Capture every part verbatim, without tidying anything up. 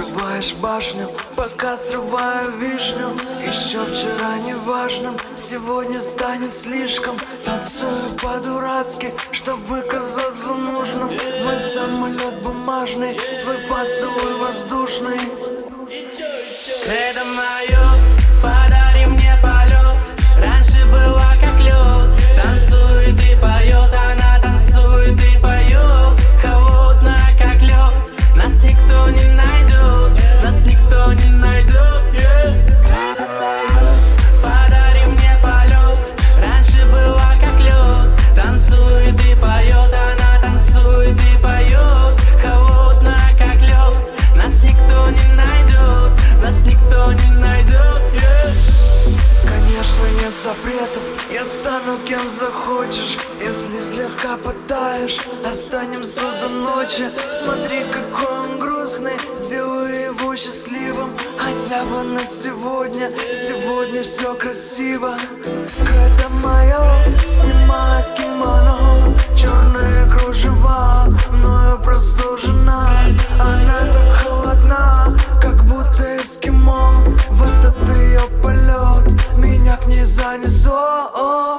Взрываешь башню, пока срываю вишню. Еще вчера неважным, сегодня станет слишком. Танцую по-дурацки, чтобы казаться нужным. Мой самолет бумажный, твой поцелуй воздушный. Кредо мое, подари мне полет. Раньше была как лед. Танцует и поет, она танцует и поет. Холодная как лед. Нас никто не найдет, нас никто не найдет, yeah. Кредо мое, подари мне полет. Раньше была как лед. Танцует и поет, она танцует и поет. Холодная как лед. Нас никто не найдет, нас никто не найдет, yeah. Конечно, нет запретов, я стану кем захочешь. Если слегка потаешь, останемся до ночи. Смотри, какой он грустный, сделаю его счастливым. Хотя бы на сегодня, сегодня все красиво. Кредо мое снимает кимоно, черные кружева, мною простужена. Она так холодна, как будто эскимо. В этот ее полет меня к ней занесло.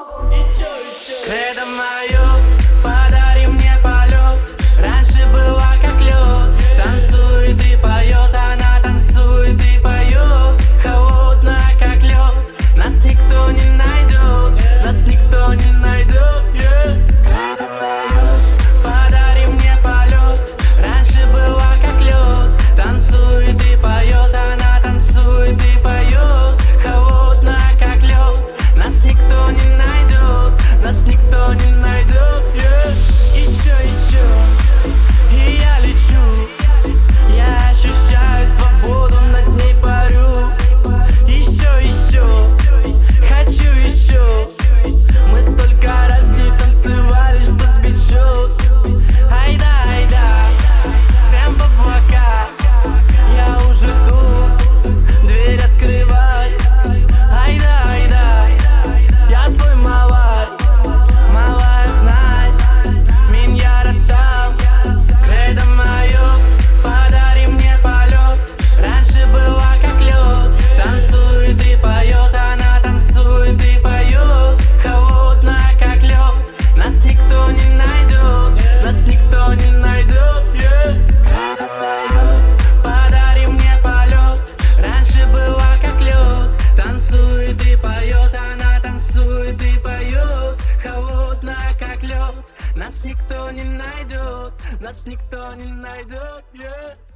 Кредо мое, подари мне полет. Раньше была как лед. Танцует и поет, она танцует и поет. Холодная как лед. Нас никто не найдет, нас никто не найдет, yeah. Кредо мое, подари мне полет. Раньше была как лед. Танцует и поет, она танцует и поет. Холодная как лед. Нас никто не найдет, нас никто не найдет, yeah. Еще, еще, и я лечу. Я ощущаю свободу, над ней парю. Еще, еще, хочу еще. Мы столько раз не танцевали, что сбечет. Айда, айда, прям в облака. Я уже тут, дверь открывай. Айда, айда, я твой малай. Малая, знай, меня там. Кредо мое, подари мне полет. Раньше была как лед. Танцует и поет, она танцует и поет. Холодная как лед. Нас никто не найдет, нас никто не найдет, yeah. Кредо мое, подари мне полет. Раньше была как лед. Танцует и поет, она танцует и поет. Холодная как лед. Нас никто не найдет, нас никто не найдет, yeah.